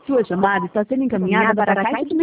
Sua chamada está sendo encaminhada para a caixa de